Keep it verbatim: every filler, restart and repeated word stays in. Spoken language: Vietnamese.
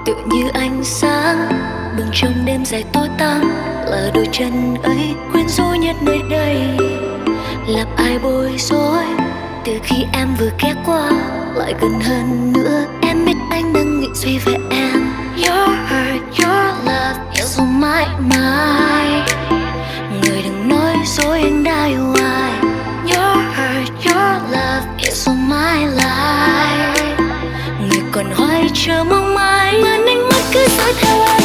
tựa như ánh sáng bừng trong đêm dài tối tăm, là đôi chân ấy quyến rũ nhất nơi đây. Làm ai bối rối từ khi em vừa ghé qua, lại gần hơn nữa em biết anh đang nghĩ suy về em. Your heart, your love, yêu dù mãi mãi, người đừng nói dối anh đã yêu ai. Your heart, your love, yêu dù mãi lại, người còn hoài chờ mong mãi, ngàn ánh mắt cứ dõi theo em.